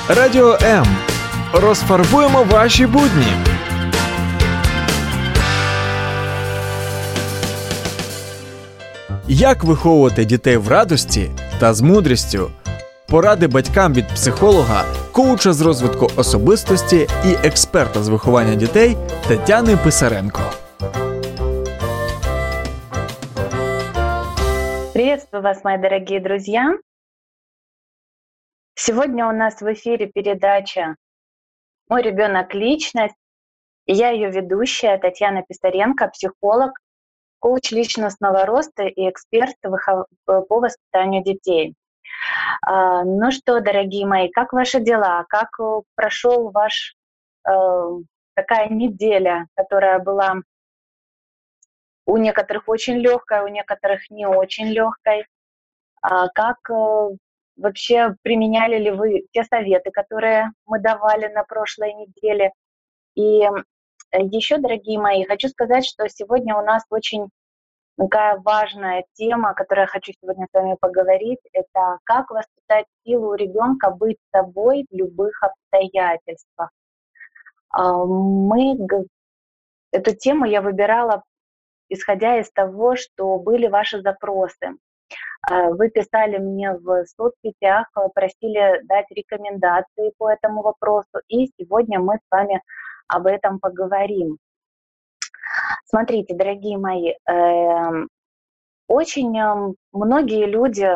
Радіо М. Розфарбуємо ваші будні. Як виховувати дітей в радості та з мудрістю? Поради батькам від психолога, коуча з розвитку особистості і експерта з виховання дітей Тетяни Писаренко. Приветствую вас, мои дорогие друзья! Сегодня у нас в эфире передача «Мой ребенок – личность». И я ее ведущая Татьяна Писаренко, психолог, коуч личностного роста и эксперт по воспитанию детей. Ну что, дорогие мои, как ваши дела? Как прошел такая неделя, которая была у некоторых очень легкой, у некоторых не очень легкой? Как вообще применяли ли вы те советы, которые мы давали на прошлой неделе? И еще, дорогие мои, хочу сказать, что сегодня у нас очень такая важная тема, о которой я хочу сегодня с вами поговорить, это как воспитать силу у ребенка быть собой в любых обстоятельствах. Эту тему я выбирала, исходя из того, что были ваши запросы. Вы писали мне в соцсетях, просили дать рекомендации по этому вопросу, и сегодня мы с вами об этом поговорим. Смотрите, дорогие мои, очень многие люди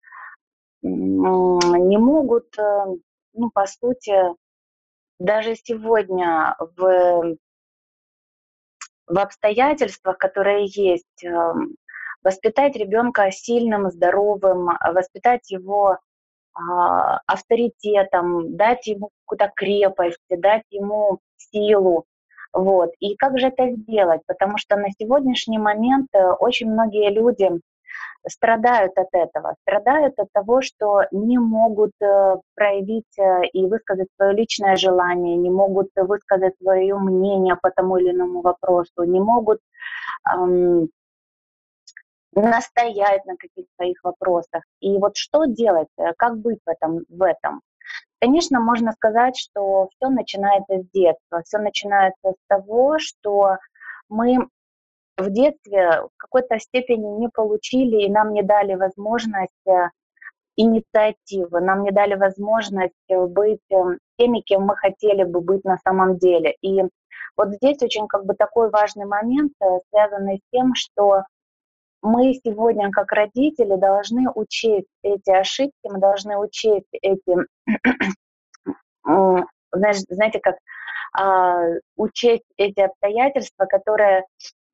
не могут, по сути, даже сегодня в обстоятельствах, которые есть, воспитать ребенка сильным, здоровым, воспитать его авторитетом, дать ему какую-то крепость, дать ему силу. Вот. И как же это сделать? Потому что на сегодняшний момент очень многие люди страдают от этого, страдают от того, что не могут проявить и высказать свое личное желание, не могут высказать свое мнение по тому или иному вопросу, не могут настоять на каких-то своих вопросах. И вот что делать, как быть в этом? Конечно, можно сказать, что все начинается с детства, все начинается с того, что мы в детстве в какой-то степени не получили, и нам не дали возможность инициативы, нам не дали возможность быть теми, кем мы хотели бы быть на самом деле. И вот здесь очень такой важный момент, связанный с тем, что мы сегодня, как родители, должны учесть эти ошибки, мы должны учесть эти, учесть эти обстоятельства, которые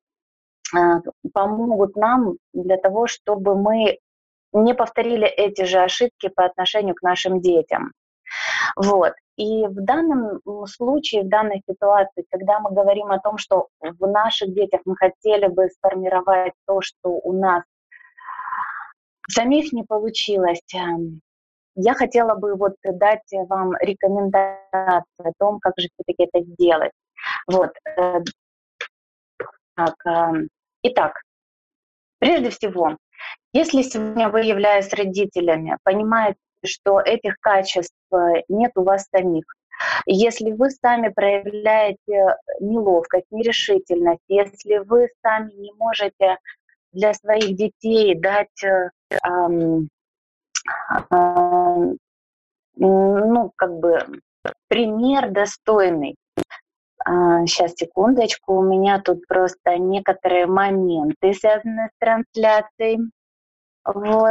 помогут нам для того, чтобы мы не повторили эти же ошибки по отношению к нашим детям. Вот. И в данном случае, в данной ситуации, когда мы говорим о том, что в наших детях мы хотели бы сформировать то, что у нас самих не получилось, я хотела бы дать вам рекомендации о том, как же все-таки это сделать. Вот. Итак, прежде всего, если сегодня вы, являясь родителями, понимаете, что этих качеств нет у вас самих, если вы сами проявляете неловкость, нерешительность, если вы сами не можете для своих детей дать пример достойный. Сейчас, секундочку, у меня тут просто некоторые моменты, связанные с трансляцией. Вот.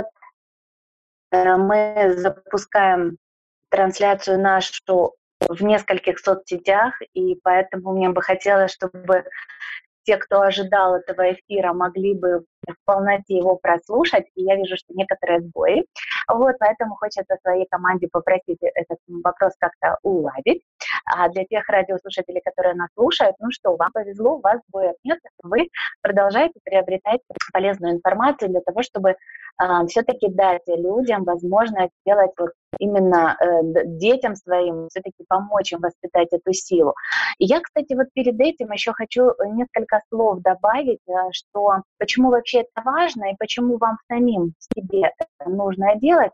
Мы запускаем трансляцию нашу в нескольких соцсетях, и поэтому мне бы хотелось, чтобы те, кто ожидал этого эфира, могли бы в полноте его прослушать, и я вижу, что некоторые сбои. Вот, поэтому хочется своей команде попросить этот вопрос как-то уладить. А для тех радиослушателей, которые нас слушают, вам повезло, у вас сбоев нет, вы продолжаете приобретать полезную информацию для того, чтобы все-таки дать людям возможность сделать именно детям своим, все-таки помочь им воспитать эту силу. И я, кстати, перед этим еще хочу несколько слов добавить, что почему вообще это важно и почему вам самим себе это нужно делать.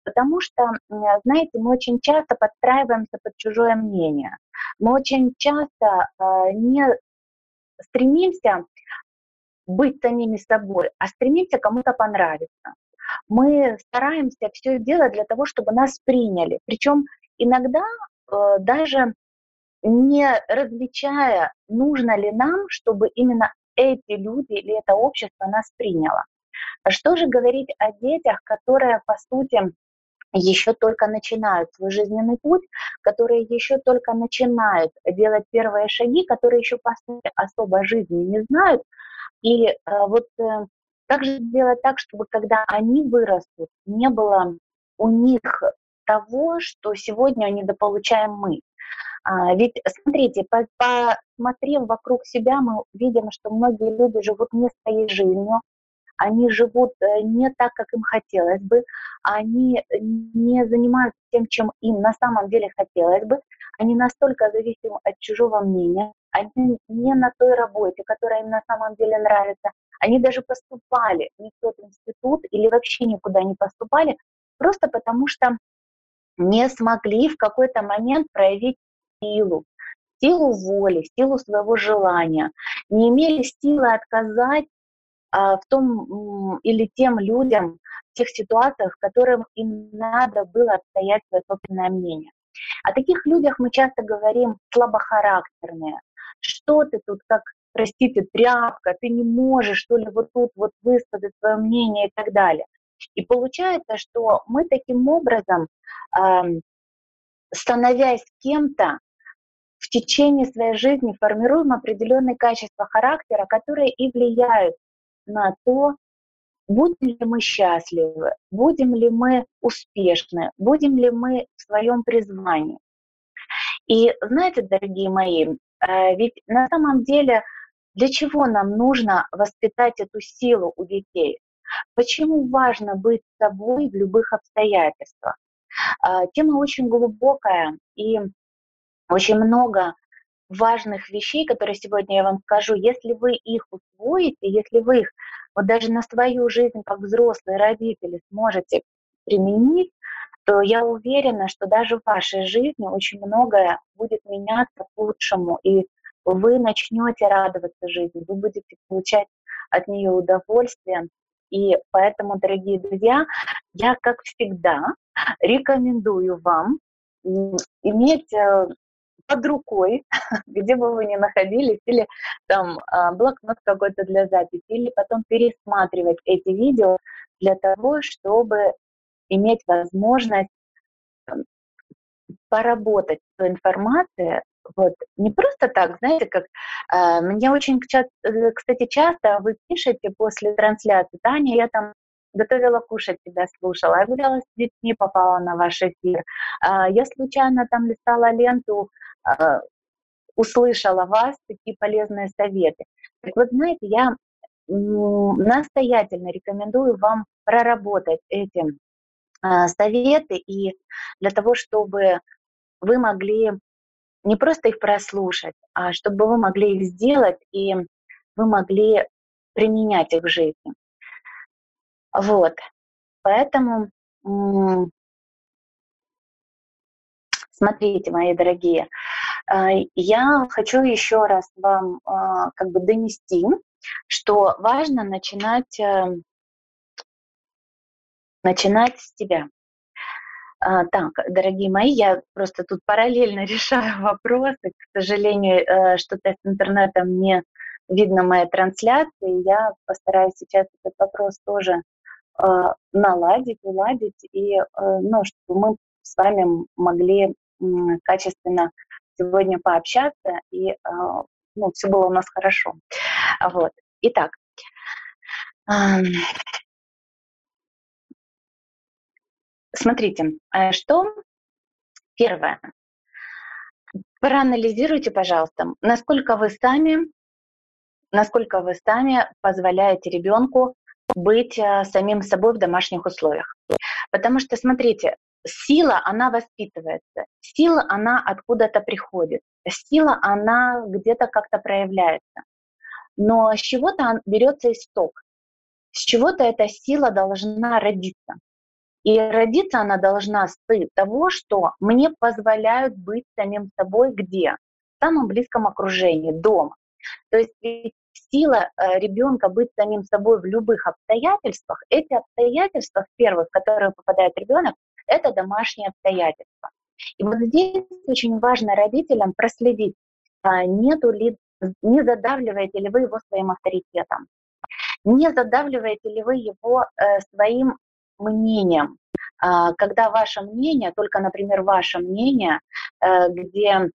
Потому что, знаете, мы очень часто подстраиваемся под чужое мнение. Мы очень часто не стремимся быть самими собой, а стремимся кому-то понравиться. Мы стараемся все делать для того, чтобы нас приняли. Причем иногда даже не различая, нужно ли нам, чтобы именно эти люди или это общество нас приняло. Что же говорить о детях, которые, по сути, еще только начинают свой жизненный путь, которые еще только начинают делать первые шаги, которые еще, по сути, особо жизни не знают. И как же сделать так, чтобы когда они вырастут, не было у них того, что сегодня недополучаем мы. Ведь, смотрите, посмотрев вокруг себя, мы видим, что многие люди живут не своей жизнью, они живут не так, как им хотелось бы, они не занимаются тем, чем им на самом деле хотелось бы, они настолько зависимы от чужого мнения, они не на той работе, которая им на самом деле нравится, они даже поступали не в тот институт или вообще никуда не поступали, просто потому что не смогли в какой-то момент проявить силу воли, силу своего желания, не имели силы отказать в том или тем людям, в тех ситуациях, в которых им надо было отстоять свое собственное мнение. О таких людях мы часто говорим слабохарактерные. Что ты тут, как, простите, тряпка, ты не можешь, что ли, вот тут вот высказать свое мнение и так далее. И получается, что мы таким образом, становясь кем-то, в течение своей жизни формируем определенные качества характера, которые и влияют на то, будем ли мы счастливы, будем ли мы успешны, будем ли мы в своем призвании. И знаете, дорогие мои, ведь на самом деле для чего нам нужно воспитать эту силу у детей? Почему важно быть собой в любых обстоятельствах? Тема очень глубокая, и очень много важных вещей, которые сегодня я вам скажу, если вы их усвоите, если вы их вот даже на свою жизнь как взрослые родители сможете применить, то я уверена, что даже в вашей жизни очень многое будет меняться к лучшему, и вы начнете радоваться жизни, вы будете получать от нее удовольствие. И поэтому, дорогие друзья, я, как всегда, рекомендую вам иметь под рукой, где бы вы ни находились, или там блокнот какой-то для записи, или потом пересматривать эти видео для того, чтобы иметь возможность поработать с той информацией, вот, не просто так, знаете, как мне очень часто, кстати, часто вы пишете после трансляции: Таня, я там готовила кушать, тебя слушала, я гуляла с детьми, попала на ваш эфир, я случайно там листала ленту, услышала вас, такие полезные советы. Так вот, знаете, я настоятельно рекомендую вам проработать эти советы, и для того, чтобы вы могли не просто их прослушать, а чтобы вы могли их сделать, и вы могли применять их в жизни. Вот. Поэтому смотрите, мои дорогие, я хочу еще раз вам как бы донести, что важно начинать с себя. Так, дорогие мои, я просто тут параллельно решаю вопросы. К сожалению, что-то с интернетом не видно моей трансляции. Я постараюсь сейчас этот вопрос тоже наладить, уладить, и чтобы мы с вами могли качественно сегодня пообщаться, и все было у нас хорошо. Вот. Итак, смотрите, что первое. Проанализируйте, пожалуйста, насколько вы сами позволяете ребенку быть самим собой в домашних условиях. Потому что, смотрите, сила, она воспитывается, сила, она откуда-то приходит, сила, она где-то как-то проявляется. Но с чего-то берется исток, с чего-то эта сила должна родиться. И родиться она должна с того, что мне позволяют быть самим собой где? В самом близком окружении, дома. То есть сила ребенка быть самим собой в любых обстоятельствах, эти обстоятельства, в первых, в которые попадает ребенок, это домашние обстоятельства. И вот здесь очень важно родителям проследить, нету ли, не задавливаете ли вы его своим авторитетом, не задавливаете ли вы его своим мнением, когда ваше мнение, только, например, ваше мнение, где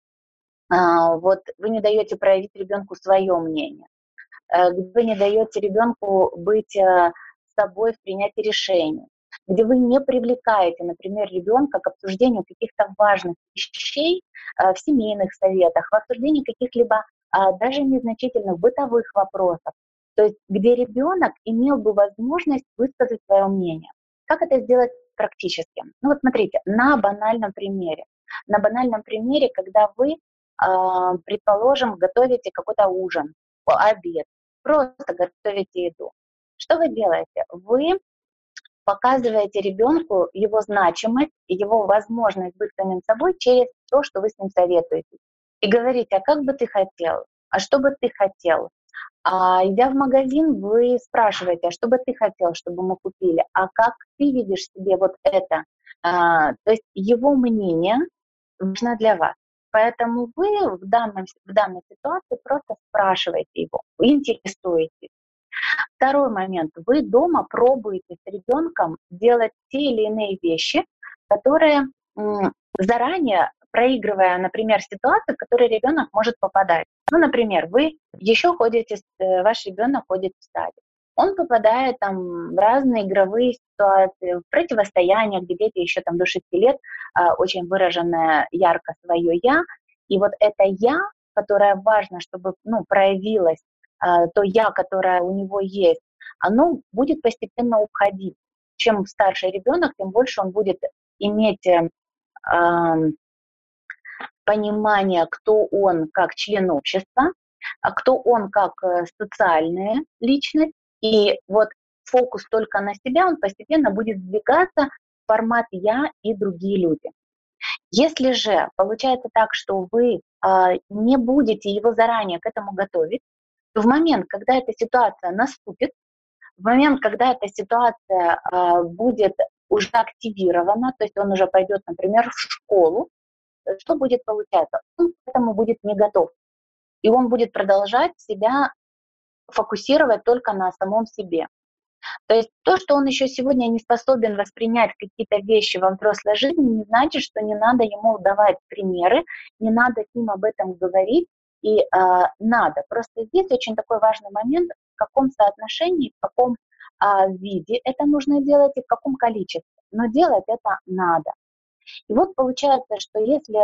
вот вы не даете проявить ребенку свое мнение, где вы не даете ребенку быть собой в принятии решений, где вы не привлекаете, например, ребенка к обсуждению каких-то важных вещей в семейных советах, в обсуждении каких-либо даже незначительных бытовых вопросов, то есть где ребенок имел бы возможность высказать свое мнение. Как это сделать практически? Ну вот смотрите, на банальном примере. На банальном примере, когда вы, предположим, готовите какой-то ужин, обед, просто готовите еду. Что вы делаете? Вы показываете ребенку его значимость, его возможность быть самим собой через то, что вы с ним советуетесь. И говорите, а как бы ты хотел? А что бы ты хотел? А идя в магазин, вы спрашиваете, а что бы ты хотел, чтобы мы купили? А как ты видишь себе вот это? То есть его мнение важно для вас. Поэтому вы в данной ситуации просто спрашиваете его, интересуетесь. Второй момент. Вы дома пробуете с ребенком делать те или иные вещи, которые заранее проигрывая, например, ситуации, в которые ребенок может попадать. Ну, например, вы еще ходите, ваш ребенок ходит в садик. Он попадает там в разные игровые ситуации, в противостояния, где дети еще там до 6 лет очень выраженное ярко свое «я». И вот это «я», которое важно, чтобы проявилось, то «я», которое у него есть, оно будет постепенно уходить. Чем старше ребенок, тем больше он будет иметь понимание, кто он как член общества, а кто он как социальная личность. И вот фокус только на себя, он постепенно будет сдвигаться в формат «я» и другие люди. Если же получается так, что вы не будете его заранее к этому готовить, то в момент, когда эта ситуация наступит, в момент, когда эта ситуация будет уже активирована, то есть он уже пойдет, например, в школу, что будет получаться? Он к этому будет не готов. И он будет продолжать себя фокусировать только на самом себе. То есть то, что он еще сегодня не способен воспринять какие-то вещи во взрослой жизни, не значит, что не надо ему давать примеры, не надо с ним об этом говорить, и надо. Просто здесь очень такой важный момент, в каком соотношении, в каком виде это нужно делать и в каком количестве. Но делать это надо. И вот получается, что если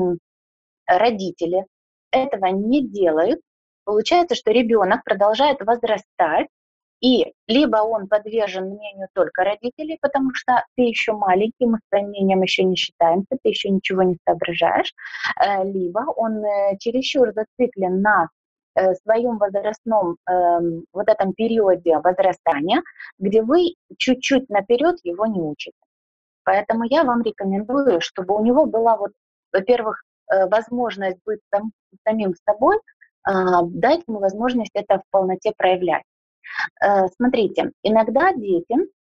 родители этого не делают, получается, что ребенок продолжает возрастать, и либо он подвержен мнению только родителей, потому что ты еще маленький, мы с твоим мнением еще не считаемся, ты еще ничего не соображаешь, либо он чересчур зациклен на своем возрастном вот этом периоде возрастания, где вы чуть-чуть наперед его не учите. Поэтому я вам рекомендую, чтобы у него была вот, во-первых, возможность быть самим собой, дать ему возможность это в полноте проявлять. Смотрите, иногда дети,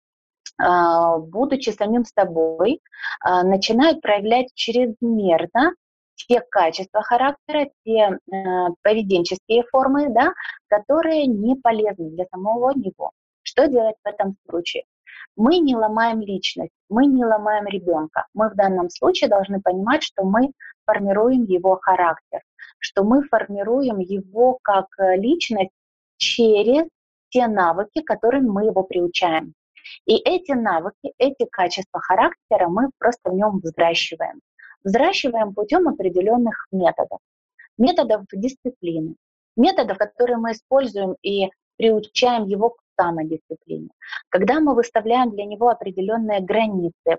будучи самим собой, начинают проявлять чрезмерно те качества характера, те поведенческие формы, да, которые не полезны для самого него. Что делать в этом случае? Мы не ломаем личность, мы не ломаем ребенка. Мы в данном случае должны понимать, что мы формируем его характер, что мы формируем его как личность через те навыки, которыми мы его приучаем. И эти навыки, эти качества характера мы просто в нем взращиваем. Взращиваем путем определенных методов. Методов дисциплины. Методов, которые мы используем и приучаем его к самодисциплине. Когда мы выставляем для него определенные границы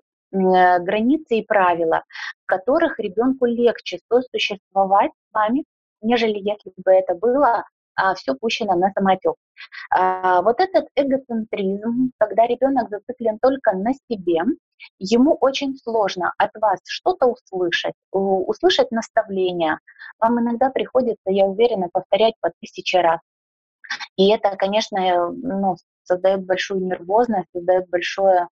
и правила, в которых ребенку легче сосуществовать с вами, нежели если бы это было все пущено на самотек. Вот этот эгоцентризм, когда ребенок зациклен только на себе, ему очень сложно от вас что-то услышать наставления. Вам иногда приходится, я уверена, повторять по 1000 раз. И это, конечно, создает большую нервозность, создает большое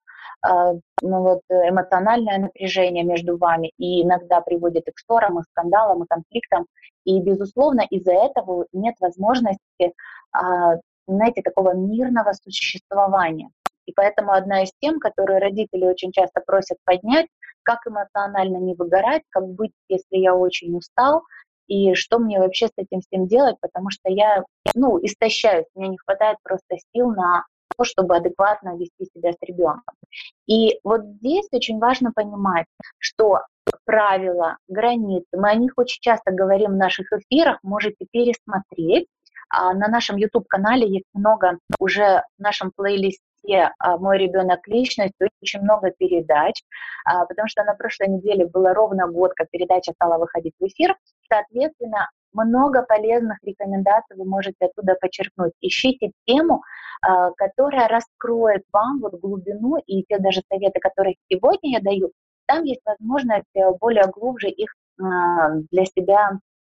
эмоциональное напряжение между вами и иногда приводит и к ссорам, и скандалам, и конфликтам. И, безусловно, из-за этого нет возможности, знаете, такого мирного существования. И поэтому одна из тем, которые родители очень часто просят поднять, как эмоционально не выгорать, как быть, если я очень устал, и что мне вообще с этим всем делать, потому что я истощаюсь, мне не хватает просто сил на то, чтобы адекватно вести себя с ребенком. И вот здесь очень важно понимать, что правила, границы, мы о них очень часто говорим в наших эфирах, можете пересмотреть. На нашем YouTube-канале есть много уже в нашем плейлисте «Мой ребенок. Личность», очень много передач, потому что на прошлой неделе было ровно год, как передача стала выходить в эфир. Соответственно, много полезных рекомендаций вы можете оттуда почерпнуть. Ищите тему, которая раскроет вам глубину, и те даже советы, которые сегодня я даю, там есть возможность более глубже их для себя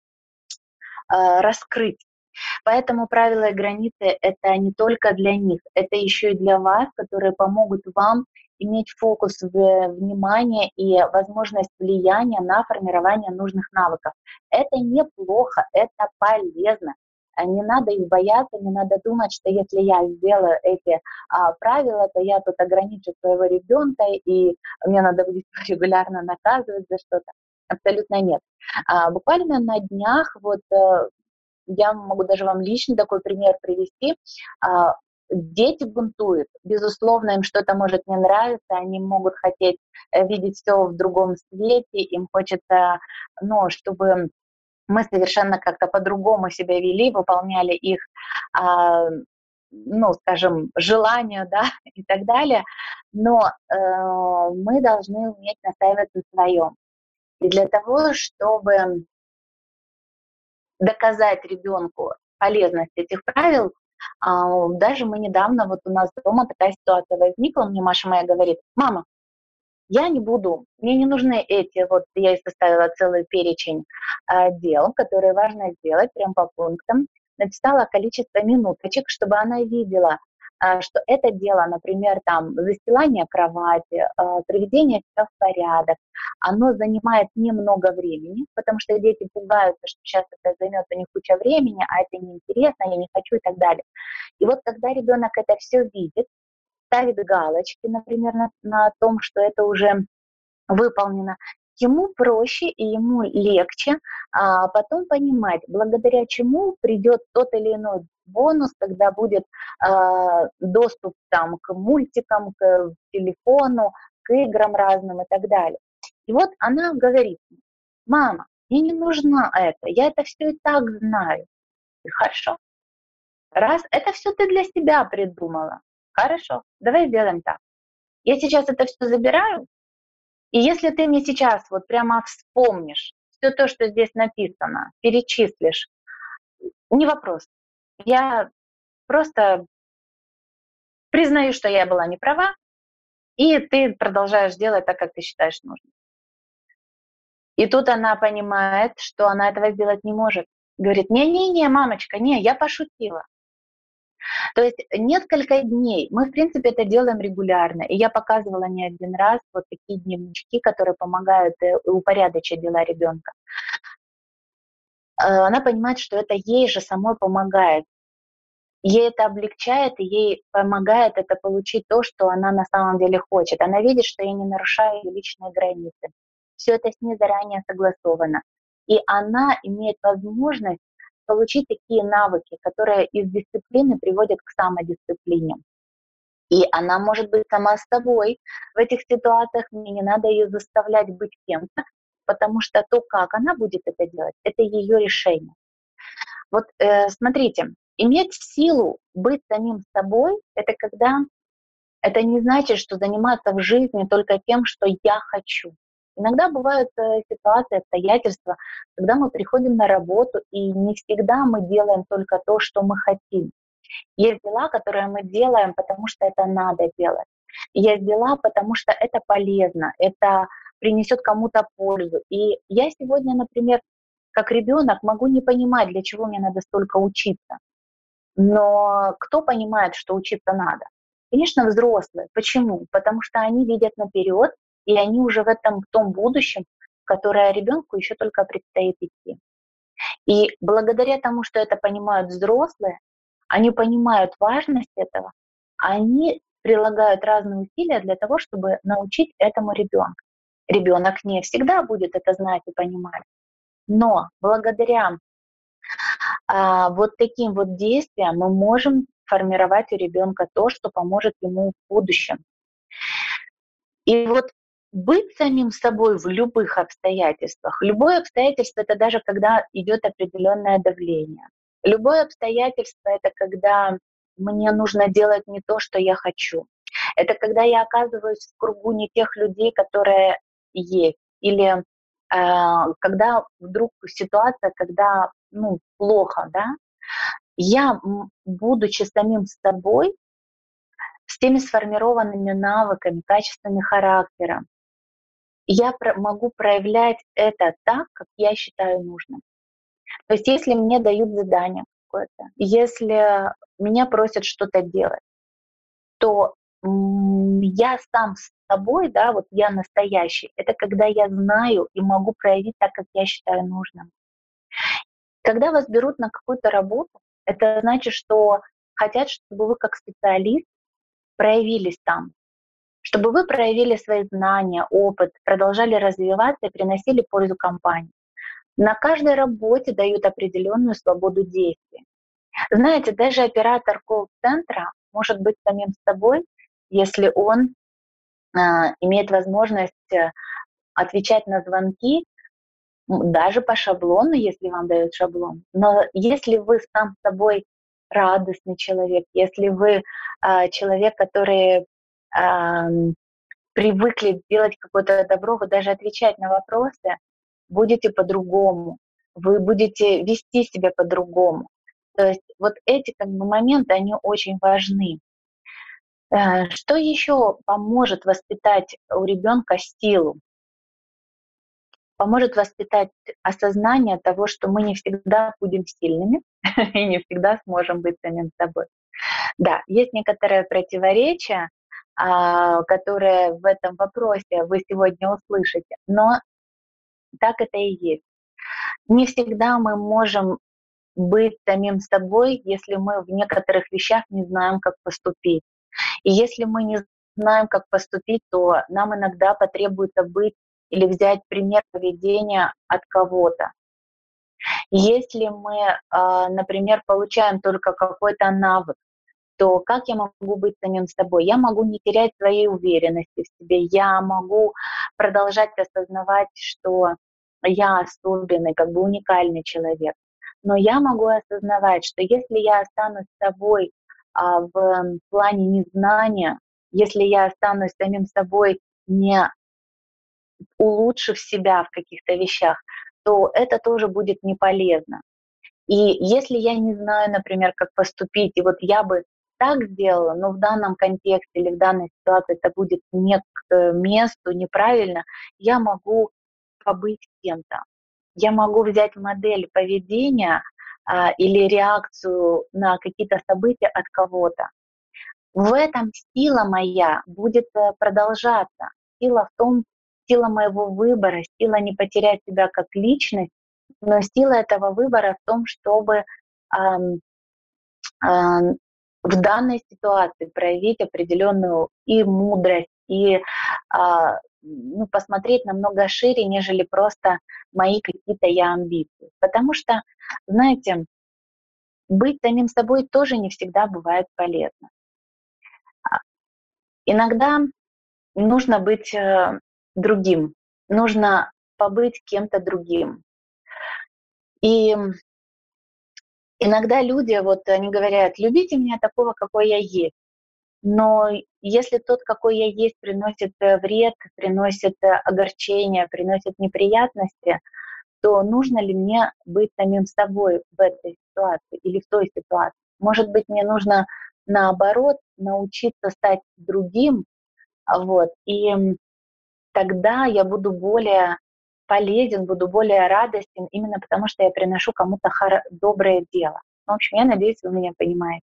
раскрыть. Поэтому правила и границы – это не только для них, это еще и для вас, которые помогут вам иметь фокус внимания и возможность влияния на формирование нужных навыков. Это неплохо, это полезно. Не надо их бояться, не надо думать, что если я сделаю эти правила, то я тут ограничу своего ребенка, и мне надо будет регулярно наказывать за что-то. Абсолютно нет. Буквально на днях я могу даже вам лично такой пример привести. Дети бунтуют. Безусловно, им что-то может не нравиться, они могут хотеть видеть все в другом свете, им хочется, чтобы мы совершенно как-то по-другому себя вели, выполняли их, скажем, желания, да, и так далее. Но мы должны уметь настаивать на своем. И для того, чтобы доказать ребенку полезность этих правил, даже мы недавно, у нас дома такая ситуация возникла, мне Маша моя говорит: мама, я не буду, мне не нужны эти, я ей составила целый перечень дел, которые важно сделать, прям по пунктам, написала количество минуточек, чтобы она видела, что это дело, например, застилание кровати, приведение себя в порядок, оно занимает немного времени, потому что дети пугаются, что сейчас это займет у них куча времени, а это неинтересно, я не хочу и так далее. И когда ребенок это все видит, ставит галочки, например, на том, что это уже выполнено, ему проще и ему легче потом понимать, благодаря чему придет тот или иной бонус, когда будет доступ к мультикам, к телефону, к играм разным и так далее. И она говорит: мама, мне не нужно это, я это все и так знаю. И хорошо. Раз это все ты для себя придумала, хорошо, давай сделаем так. Я сейчас это все забираю, и если ты мне сейчас прямо вспомнишь все то, что здесь написано, перечислишь, не вопрос. Я просто признаю, что я была не права, и ты продолжаешь делать так, как ты считаешь нужным. И тут она понимает, что она этого сделать не может. Говорит: не-не-не, мамочка, не, я пошутила. То есть несколько дней, мы в принципе это делаем регулярно, и я показывала не один раз такие дневнички, которые помогают упорядочить дела ребенка. Она понимает, что это ей же самой помогает. Ей это облегчает, и ей помогает это получить то, что она на самом деле хочет. Она видит, что я не нарушаю ее личные границы. Все это с ней заранее согласовано. И она имеет возможность получить такие навыки, которые из дисциплины приводят к самодисциплине. И она может быть сама с собой в этих ситуациях, мне не надо ее заставлять быть кем-то, потому что то, как она будет это делать, это ее решение. Смотрите, иметь силу быть самим собой, это не значит, что заниматься в жизни только тем, что я хочу. Иногда бывают ситуации, обстоятельства, когда мы приходим на работу, и не всегда мы делаем только то, что мы хотим. Есть дела, которые мы делаем, потому что это надо делать. Есть дела, потому что это полезно, это принесет кому-то пользу. И я сегодня, например, как ребенок могу не понимать, для чего мне надо столько учиться. Но кто понимает, что учиться надо? Конечно, взрослые. Почему? Потому что они видят наперед, и они уже в том будущем, в которое ребенку еще только предстоит идти. И благодаря тому, что это понимают взрослые, они понимают важность этого, они прилагают разные усилия для того, чтобы научить этому ребенка. Ребенок не всегда будет это знать и понимать, но благодаря вот таким вот действиям мы можем формировать у ребенка то, что поможет ему в будущем. И вот быть самим собой в любых обстоятельствах. Любое обстоятельство — это даже когда идет определенное давление. Любое обстоятельство — это когда мне нужно делать не то, что я хочу. Это когда я оказываюсь в кругу не тех людей, которые есть. Или когда вдруг ситуация, когда плохо, да, я, будучи самим собой, с теми сформированными навыками, качествами характера, я могу проявлять это так, как я считаю нужным. То есть если мне дают задание какое-то, если меня просят что-то делать, то я сам с собой, да, вот я настоящий, это когда я знаю и могу проявить так, как я считаю нужным. Когда вас берут на какую-то работу, это значит, что хотят, чтобы вы как специалист проявились там, чтобы вы проявили свои знания, опыт, продолжали развиваться и приносили пользу компании. На каждой работе дают определенную свободу действий. Знаете, даже оператор колл-центра может быть самим собой, если он имеет возможность отвечать на звонки даже по шаблону, если вам дают шаблон. Но если вы сам с собой радостный человек, если вы человек, который привыкли делать какое-то добро, вы даже отвечать на вопросы будете по-другому, вы будете вести себя по-другому. То есть вот эти моменты, они очень важны. Что еще поможет воспитать у ребенка силу? Поможет воспитать осознание того, что мы не всегда будем сильными и не всегда сможем быть самим собой. Да, есть некоторое противоречие, которое в этом вопросе вы сегодня услышите, но так это и есть. Не всегда мы можем быть самим собой, если мы в некоторых вещах не знаем, как поступить. И если мы не знаем, как поступить, то нам иногда потребуется быть или взять пример поведения от кого-то. Если мы, например, получаем только какой-то навык, то как я могу быть самим собой? Я могу не терять своей уверенности в себе, я могу продолжать осознавать, что я особенный, уникальный человек. Но я могу осознавать, что если я останусь собой в плане незнания, если я останусь самим собой, не улучшив себя в каких-то вещах, то это тоже будет не полезно. И если я не знаю, например, как поступить, и вот я бы так сделала, но в данном контексте или в данной ситуации это будет не к месту, неправильно, я могу побыть кем-то. Я могу взять модель поведения или реакцию на какие-то события от кого-то. В этом сила моя будет продолжаться. Сила моего выбора, сила не потерять себя как личность, но сила этого выбора в том, чтобы в данной ситуации проявить определенную и мудрость, и посмотреть намного шире, нежели просто мои какие-то амбиции. Потому что, знаете, быть самим собой тоже не всегда бывает полезно. Иногда нужно быть другим, нужно побыть кем-то другим. И иногда люди, они говорят: любите меня такого, какой я есть. Но если тот, какой я есть, приносит вред, приносит огорчение, приносит неприятности, то нужно ли мне быть самим собой в этой ситуации или в той ситуации? Может быть, мне нужно наоборот научиться стать другим, вот, и тогда я буду более полезен, буду более радостен, именно потому что я приношу кому-то доброе дело. В общем, я надеюсь, вы меня понимаете.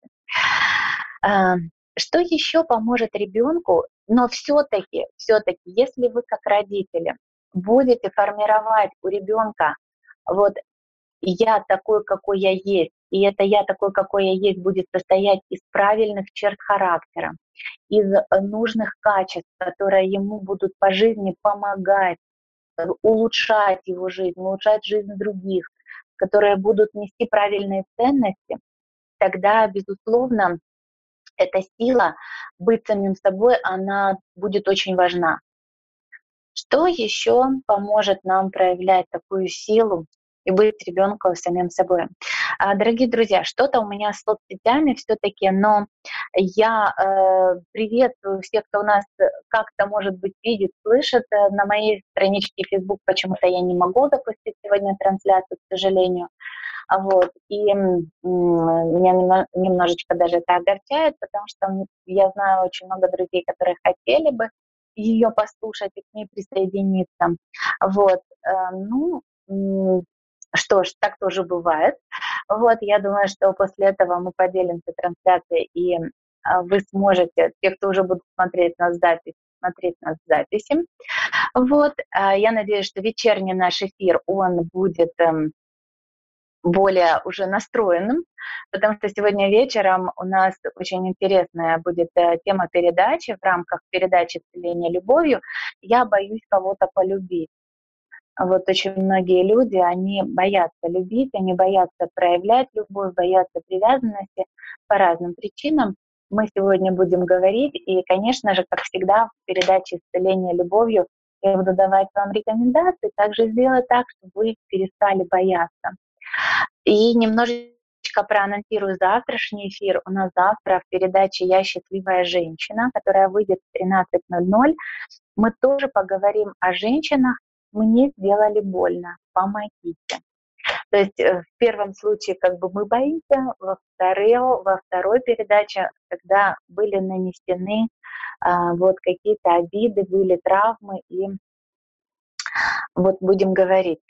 А, Что еще поможет ребенку? Но все-таки, если вы как родители будете формировать у ребенка вот я такой, какой я есть, и это я такой, какой я есть, будет состоять из правильных черт характера, из нужных качеств, которые ему будут по жизни помогать, улучшать его жизнь, улучшать жизнь других, которые будут нести правильные ценности, тогда, безусловно, эта сила быть самим собой, она будет очень важна. Что еще поможет нам проявлять такую силу и быть ребенком самим собой? Дорогие друзья, что-то у меня с соцсетями все-таки, но я приветствую всех, кто у нас как-то, может быть, видит, слышит. На моей страничке Facebook почему-то я не могу запустить сегодня трансляцию, к сожалению. Вот. И меня немножечко даже это огорчает, потому что я знаю очень много друзей, которые хотели бы ее послушать и к ней присоединиться. Вот. Ну, что ж, так тоже бывает. Вот, я думаю, что после этого мы поделимся трансляцией, и вы сможете, те, кто уже будут смотреть нас в записи, смотреть нас в записи. Вот, я надеюсь, что вечерний наш эфир, он будет более уже настроенным, потому что сегодня вечером у нас очень интересная будет тема передачи в рамках передачи «Исцеление любовью». Я боюсь кого-то полюбить. Вот очень многие люди, они боятся любить, они боятся проявлять любовь, боятся привязанности по разным причинам. Мы сегодня будем говорить, и, конечно же, как всегда, в передаче «Исцеление любовью» я буду давать вам рекомендации, также сделать так, чтобы вы перестали бояться. И немножечко проанонсирую завтрашний эфир. У нас завтра в передаче «Я счастливая женщина», которая выйдет в 13:00. Мы тоже поговорим о женщинах. Мне сделали больно, помогите. То есть в первом случае как бы мы боимся, во второй передаче, когда были нанесены вот какие-то обиды, были травмы, и вот будем говорить.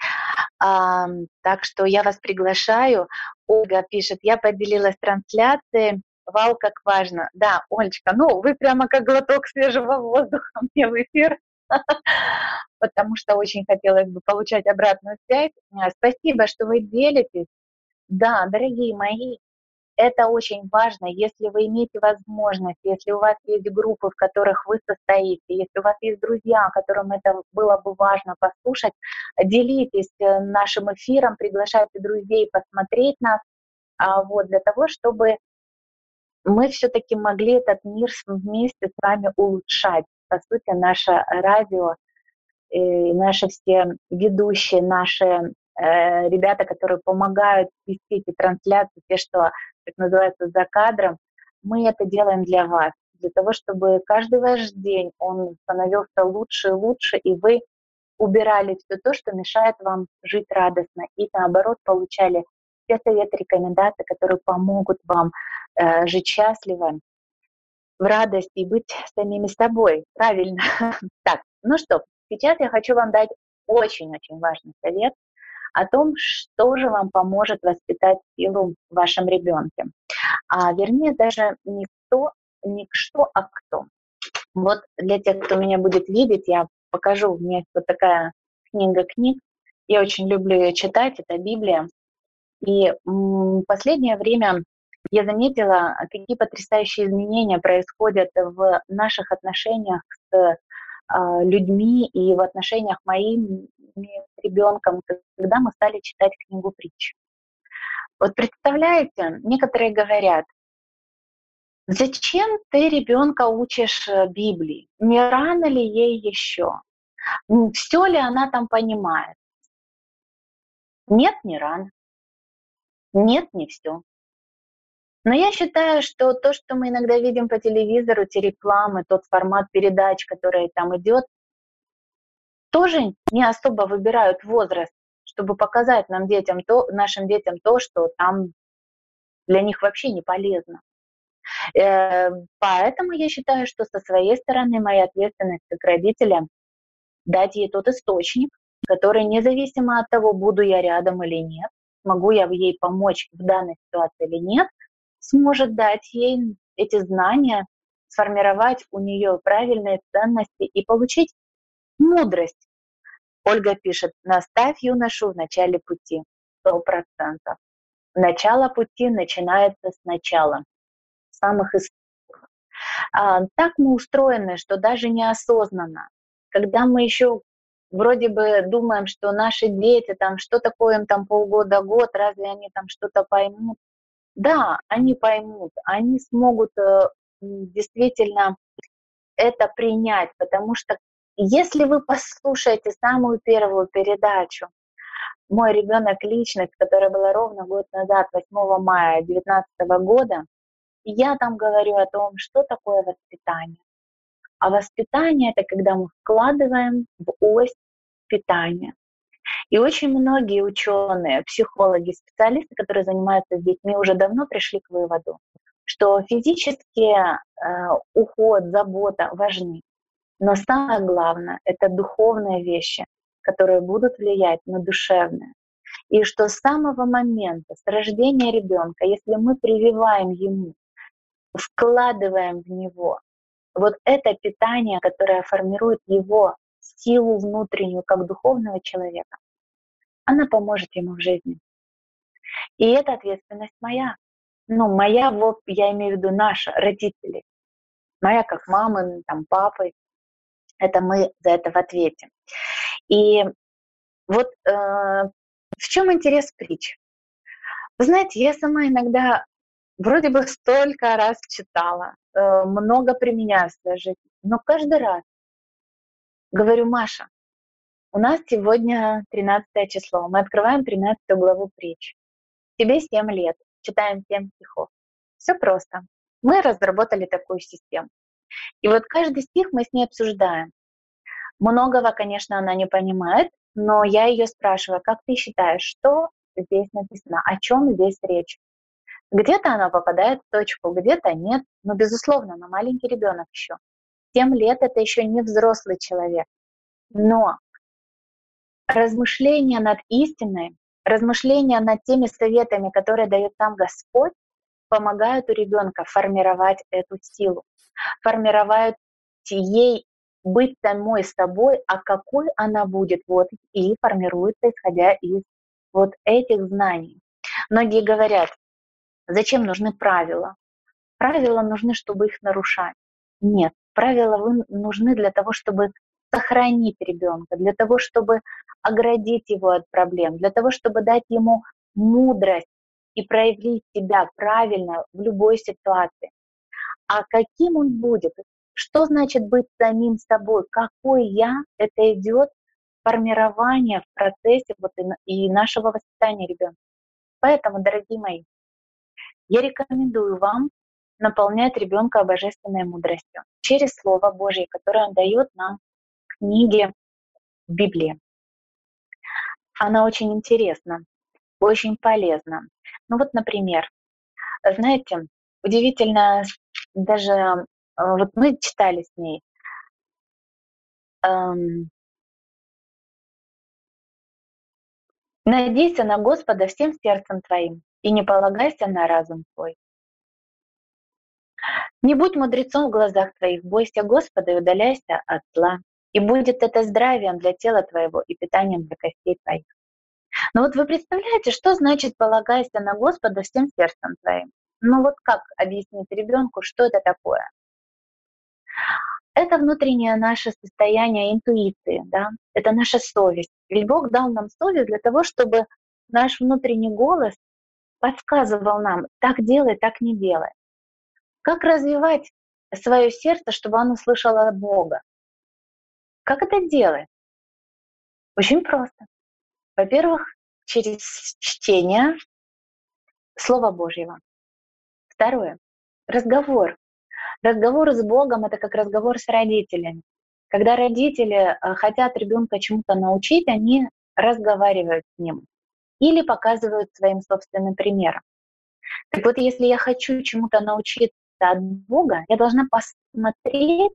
Так что я вас приглашаю. Ольга пишет, я поделилась трансляцией. Вау, как важно. Да, Олечка, ну вы прямо как глоток свежего воздуха мне в эфир, потому что очень хотелось бы получать обратную связь. Спасибо, что вы делитесь. Да, дорогие мои, это очень важно, если вы имеете возможность, если у вас есть группы, в которых вы состоите, если у вас есть друзья, которым это было бы важно послушать, делитесь нашим эфиром, приглашайте друзей посмотреть нас, вот, для того, чтобы мы все-таки могли этот мир вместе с вами улучшать. По сути, наше радио, наши все ведущие, наши ребята, которые помогают вести эти трансляции, те, что, как называется, за кадром, мы это делаем для вас, для того, чтобы каждый ваш день он становился лучше и лучше, и вы убирали все то, что мешает вам жить радостно, и наоборот получали все советы, рекомендации, которые помогут вам жить счастливо, в радости и быть самими собой. Правильно. Так, ну что, сейчас я хочу вам дать очень-очень важный совет о том, что же вам поможет воспитать силу в вашем ребенке. Вернее, даже не что, а кто. Вот для тех, кто меня будет видеть, я покажу. У меня есть вот такая книга книг. Я очень люблю ее читать, это Библия. И в последнее время я заметила, какие потрясающие изменения происходят в наших отношениях с людьми и в отношениях моим с ребенком, когда мы стали читать книгу притч. Вот представляете, некоторые говорят, зачем ты ребенка учишь Библии? Не рано ли ей еще? Все ли она там понимает? Нет, не рано. Нет, не все. Но я считаю, что то, что мы иногда видим по телевизору, те рекламы, тот формат передач, который там идет, тоже не особо выбирают возраст, чтобы показать нашим детям то, что там для них вообще не полезно. Поэтому я считаю, что со своей стороны моя ответственность как родителя дать ей тот источник, который независимо от того, буду я рядом или нет, могу я ей помочь в данной ситуации или нет, сможет дать ей эти знания, сформировать у нее правильные ценности и получить мудрость. Ольга пишет: наставь юношу в начале пути. 100%. Начало пути начинается сначала, с самых истоков. Так мы устроены, что даже неосознанно, когда мы еще вроде бы думаем, что наши дети, там, что такое им там полгода-год, разве они там что-то поймут? Да, они поймут, они смогут действительно это принять, потому что если вы послушаете самую первую передачу «Мой ребенок. Личность», которая была ровно год назад, 8 мая 2019 года, я там говорю о том, что такое воспитание. А воспитание – это когда мы вкладываем в ось питания. И очень многие ученые, психологи, специалисты, которые занимаются с детьми, уже давно пришли к выводу, что физический уход, забота важны. Но самое главное – это духовные вещи, которые будут влиять на душевное. И что с самого момента, с рождения ребенка, если мы прививаем ему, вкладываем в него вот это питание, которое формирует его силу внутреннюю как духовного человека, она поможет ему в жизни. И это ответственность моя. Ну, моя, вот я имею в виду наша, родители. Моя как мамы, там, папы. Это мы за это в ответе. И вот в чем интерес притч? Вы знаете, я сама иногда вроде бы столько раз читала, много применяю в своей жизни, но каждый раз говорю: Маша, у нас сегодня 13 число, мы открываем 13 главу притч. Тебе 7 лет, читаем 7 стихов. Все просто. Мы разработали такую систему. И вот каждый стих мы с ней обсуждаем. Многого, конечно, она не понимает, но я ее спрашиваю: как ты считаешь, что здесь написано, о чем здесь речь? Где-то она попадает в точку, где-то нет. Но, безусловно, она маленький ребенок еще. 7 лет – это еще не взрослый человек. Но размышления над истиной, размышления над теми советами, которые дает нам Господь, помогают у ребенка формировать эту силу, формировать ей быть самой собой, а какой она будет, вот и формируется, исходя из вот этих знаний. Многие говорят: зачем нужны правила? Правила нужны, чтобы их нарушать. Нет, правила нужны для того, чтобы сохранить ребенка, для того, чтобы оградить его от проблем, для того, чтобы дать ему мудрость и проявить себя правильно в любой ситуации. А каким он будет? Что значит быть самим собой? Какой я? Это идет формирование в процессе вот и нашего воспитания ребенка. Поэтому, дорогие мои, я рекомендую вам наполнять ребенка божественной мудростью через Слово Божье, которое он дает нам в книге Библии. Она очень интересна, очень полезна. Ну вот, например, знаете, удивительно, даже вот мы читали с ней, «Надейся на Господа всем сердцем твоим, и не полагайся на разум твой. Не будь мудрецом в глазах твоих, бойся Господа и удаляйся от зла. И будет это здравием для тела твоего и питанием для костей твоих». Но вот вы представляете, что значит «полагайся на Господа всем сердцем твоим»? Ну вот как объяснить ребенку, что это такое? Это внутреннее наше состояние интуиции, да? Это наша совесть. Ведь Бог дал нам совесть для того, чтобы наш внутренний голос подсказывал нам: так делай, так не делай. Как развивать свое сердце, чтобы оно слышало Бога? Как это делать? Очень просто. Во-первых, через чтение Слова Божьего. Второе. Разговор. Разговор с Богом – это как разговор с родителями. Когда родители хотят ребенка чему-то научить, они разговаривают с ним или показывают своим собственным примером. Так вот, если я хочу чему-то научиться от Бога, я должна посмотреть,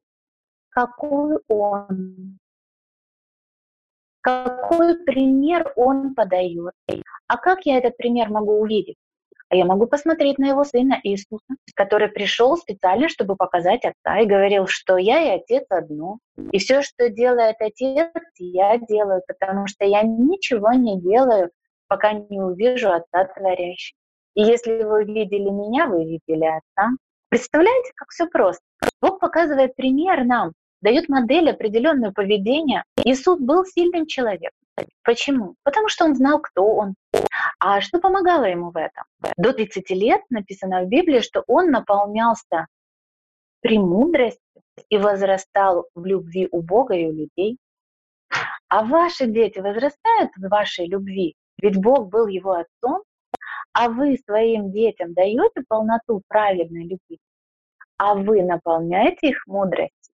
какой пример он подает. А как я этот пример могу увидеть? А я могу посмотреть на его сына Иисуса, который пришел специально, чтобы показать Отца, и говорил, что я и Отец одно. И все, что делает Отец, я делаю, потому что я ничего не делаю, пока не увижу Отца творящего. И если вы видели меня, вы видели Отца. Представляете, как все просто? Бог показывает пример нам, дает модель определенного поведения. Иисус был сильным человеком. Почему? Потому что он знал, кто он. А что помогало ему в этом? До 30 лет написано в Библии, что он наполнялся премудростью и возрастал в любви у Бога и у людей. А ваши дети возрастают в вашей любви, ведь Бог был его отцом, а вы своим детям даете полноту праведной любви, а вы наполняете их мудростью.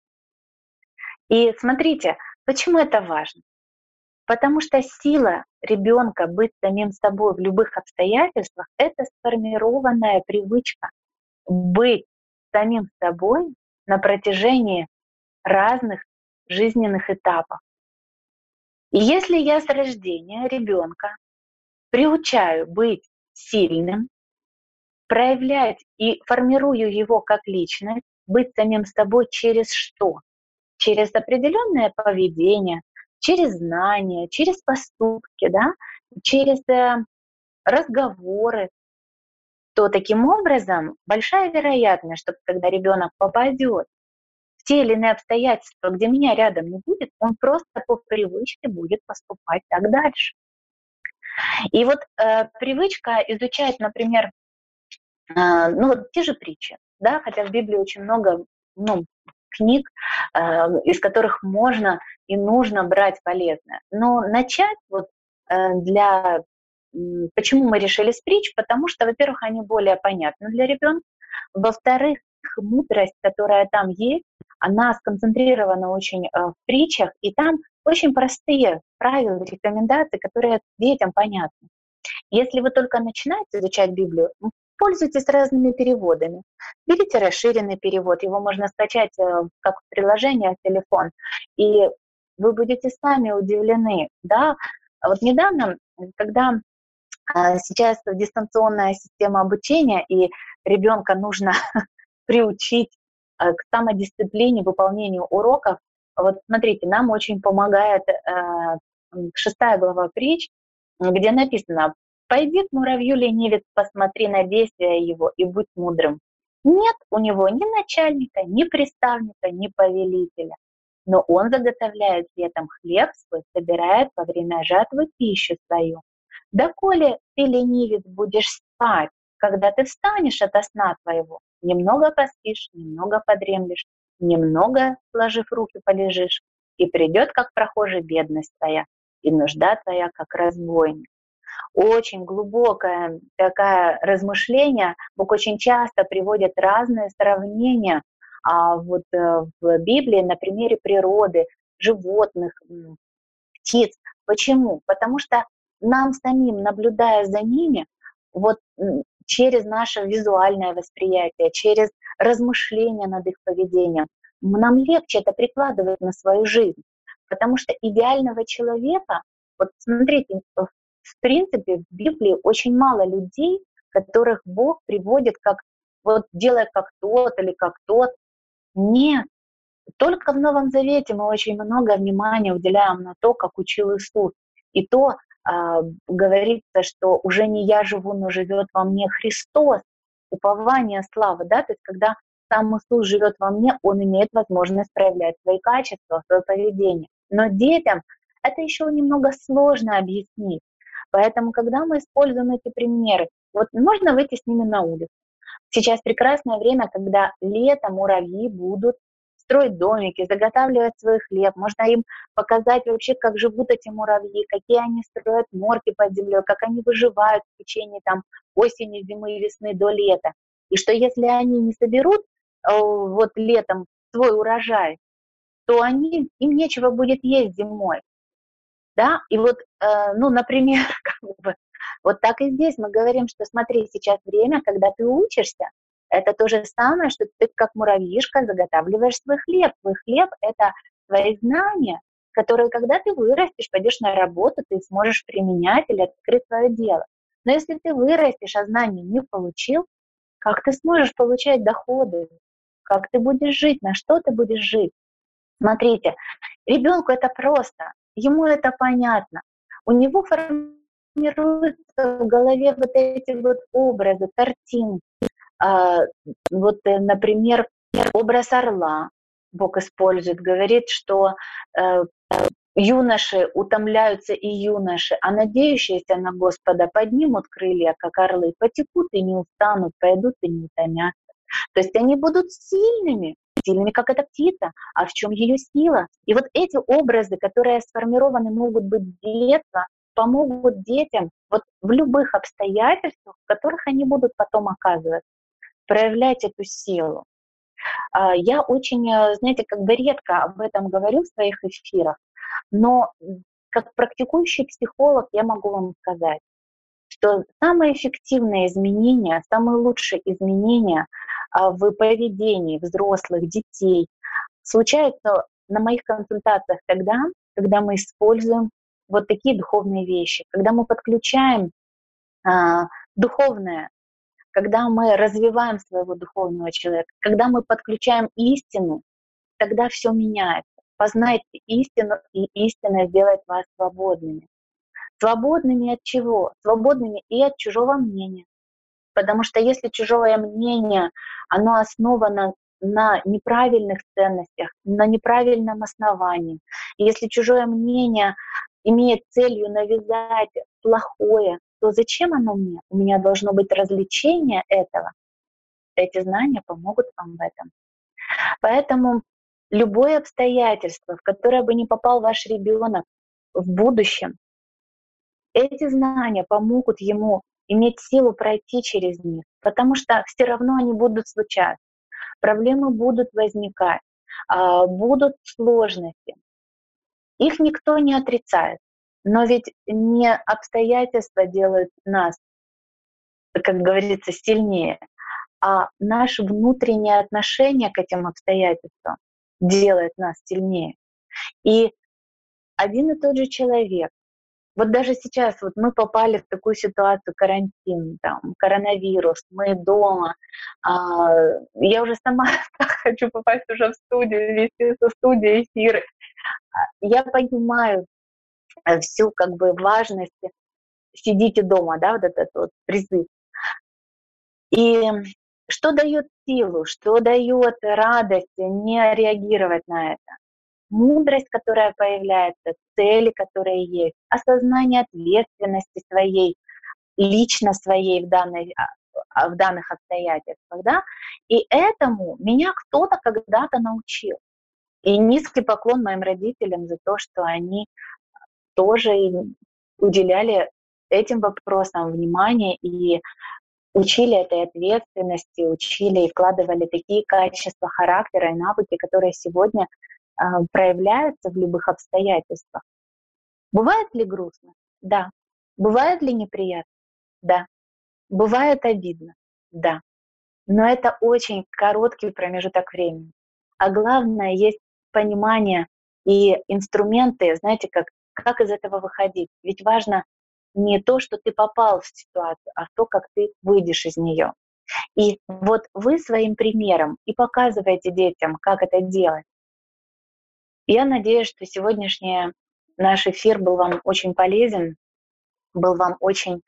И смотрите, почему это важно? Потому что сила ребенка быть самим собой в любых обстоятельствах – это сформированная привычка быть самим собой на протяжении разных жизненных этапов. И если я с рождения ребенка приучаю быть сильным, проявлять и формирую его как личность, быть самим собой через что? Через определенное поведение, через знания, через поступки, да, через разговоры, то таким образом большая вероятность, что когда ребенок попадет в те или иные обстоятельства, где меня рядом не будет, он просто по привычке будет поступать так дальше. И вот привычка изучать, например, те же притчи, да, хотя в Библии очень много книг, из которых можно и нужно брать полезное. Но начать почему мы решили с притч? Потому что, во-первых, они более понятны для ребенка. Во-вторых, мудрость, которая там есть, она сконцентрирована очень в притчах, и там очень простые правила, рекомендации, которые детям понятны. Если вы только начинаете изучать Библию, пользуйтесь разными переводами. Берите расширенный перевод, его можно скачать как в приложение в телефон, и вы будете сами удивлены. Да? Вот недавно, когда сейчас дистанционная система обучения, и ребенка нужно приучить к самодисциплине, выполнению уроков, вот смотрите, нам очень помогает 6 глава притч, где написано: «Пойди к муравью, ленивец, посмотри на действия его и будь мудрым. Нет у него ни начальника, ни приставника, ни повелителя, но он заготовляет летом хлеб свой, собирает во время жатвы пищу свою. Доколе ты, ленивец, будешь спать, когда ты встанешь ото сна твоего, немного поспишь, немного подремлешь, немного, сложив руки, полежишь, и придет, как прохожий, бедность твоя, и нужда твоя, как разбойник». Очень глубокое такое размышление. Бог очень часто приводит разные сравнения в Библии на примере природы, животных, птиц. Почему? Потому что нам самим, наблюдая за ними, через наше визуальное восприятие, через размышления над их поведением, нам легче это прикладывать на свою жизнь. Потому что идеального человека, вот смотрите, в принципе, в Библии очень мало людей, которых Бог приводит как делай как тот или как тот. Нет. Только в Новом Завете мы очень много внимания уделяем на то, как учил Иисус. И то говорится, что уже не я живу, но живет во мне Христос. Упование, слава, да, то есть когда сам Иисус живет во мне, он имеет возможность проявлять свои качества, свое поведение. Но детям это еще немного сложно объяснить. Поэтому, когда мы используем эти примеры, можно выйти с ними на улицу. Сейчас прекрасное время, когда летом муравьи будут строить домики, заготавливать свой хлеб. Можно им показать вообще, как живут эти муравьи, какие они строят норки под землей, как они выживают в течение осени, зимы и весны до лета. И что если они не соберут вот летом свой урожай, то им нечего будет есть зимой. Да? И вот, ну, например, как бы, вот так и здесь мы говорим, что смотри, сейчас время, когда ты учишься, это то же самое, что ты как муравьишка заготавливаешь свой хлеб. Твой хлеб – это твои знания, которые, когда ты вырастешь, пойдешь на работу, ты сможешь применять или открыть свое дело. Но если ты вырастешь, а знаний не получил, как ты сможешь получать доходы? Как ты будешь жить? На что ты будешь жить? Смотрите, ребенку это просто, ему это понятно. У него формируются в голове вот эти вот образы, картинки. А, вот, например, образ орла Бог использует, говорит, что юноши утомляются и юноши, а надеющиеся на Господа поднимут крылья, как орлы, потекут и не устанут, пойдут и не утомятся. То есть они будут сильными, как эта птица. А в чем ее сила? И вот эти образы, которые сформированы могут быть с детства, помогут детям вот в любых обстоятельствах, в которых они будут потом оказываться, проявлять эту силу. Я очень, знаете, как бы редко об этом говорю в своих эфирах, но как практикующий психолог я могу вам сказать, что самые эффективные изменения, самые лучшие изменения в поведении взрослых, детей случаются на моих консультациях тогда, когда мы используем вот такие духовные вещи, когда мы подключаем духовное, когда мы развиваем своего духовного человека, когда мы подключаем истину, тогда все меняется. Познайте истину, и истина сделает вас свободными. Свободными от чего? Свободными и от чужого мнения. Потому что если чужое мнение, оно основано на неправильных ценностях, на неправильном основании, и если чужое мнение имеет целью навязать плохое, то зачем оно мне? У меня должно быть развлечение этого. Эти знания помогут вам в этом. Поэтому любое обстоятельство, в которое бы не попал ваш ребенок в будущем, эти знания помогут ему иметь силу пройти через них, потому что все равно они будут случаться, проблемы будут возникать, будут сложности. Их никто не отрицает, но ведь не обстоятельства делают нас, как говорится, сильнее, а наше внутреннее отношение к этим обстоятельствам делает нас сильнее. И один и тот же человек, вот даже сейчас вот мы попали в такую ситуацию, карантин, там, коронавирус, мы дома. Я уже сама хочу попасть уже в студию, вести со студии эфиры. Я понимаю всю как бы важность «сидите дома», да, вот этот вот призыв. И что дает силу, что дает радость не реагировать на это? Мудрость, которая появляется, цели, которые есть, осознание ответственности своей, лично своей в данных обстоятельствах, да, и этому меня кто-то когда-то научил. И низкий поклон моим родителям за то, что они тоже уделяли этим вопросам внимание и учили этой ответственности, учили и вкладывали такие качества характера и навыки, которые сегодня проявляются в любых обстоятельствах. Бывает ли грустно? Да. Бывает ли неприятно? Да. Бывает обидно? Да. Но это очень короткий промежуток времени. А главное, есть понимание и инструменты, знаете, как из этого выходить. Ведь важно не то, что ты попал в ситуацию, а то, как ты выйдешь из нее. И вот вы своим примером и показываете детям, как это делать. Я надеюсь, что сегодняшний наш эфир был вам очень полезен, был вам очень,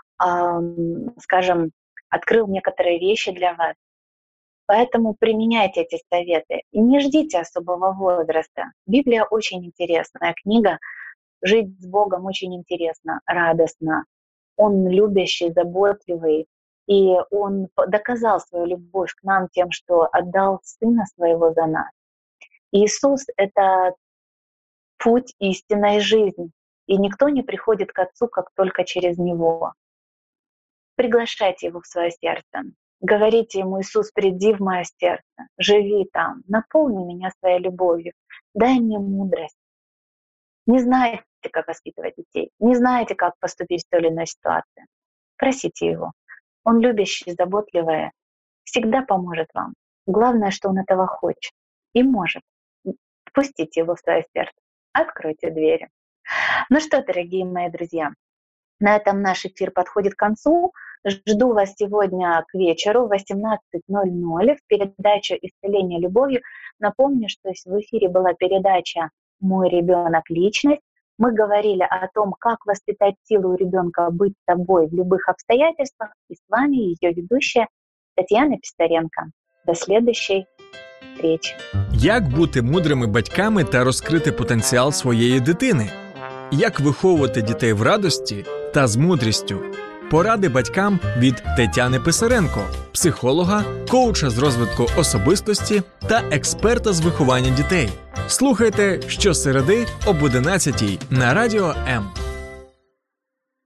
скажем, открыл некоторые вещи для вас. Поэтому применяйте эти советы и не ждите особого возраста. Библия очень интересная книга. Жить с Богом очень интересно, радостно. Он любящий, заботливый. И Он доказал свою любовь к нам тем, что отдал Сына Своего за нас. Иисус — это путь, истина и жизнь. И никто не приходит к Отцу, как только через Него. Приглашайте Его в свое сердце. Говорите ему: Иисус, приди в мое сердце, живи там, наполни меня своей любовью, дай мне мудрость. Не знаете, как воспитывать детей, не знаете, как поступить в той или иной ситуации. Просите его. Он любящий, заботливый, всегда поможет вам. Главное, что он этого хочет и может. Впустите его в свое сердце, откройте двери. Ну что, дорогие мои друзья, на этом наш эфир подходит к концу. Жду вас сегодня к вечеру в 18:00 в передачу «Исцеление любовью». Напомню, что в эфире была передача «Мой ребенок. Личность». Мы говорили о том, как воспитать силу у ребенка быть собой в любых обстоятельствах. И с вами ее ведущая Тетяна Писаренко. До следующей встречи. Як бути мудрими батьками та розкрити потенціал своєї дитини? Як виховувати дітей в радості та з мудрістю? Поради батькам від Тетяни Писаренко, психолога, коуча з розвитку особистості та експерта з виховання дітей. Слухайте щосереди об 11:00 на Радіо М.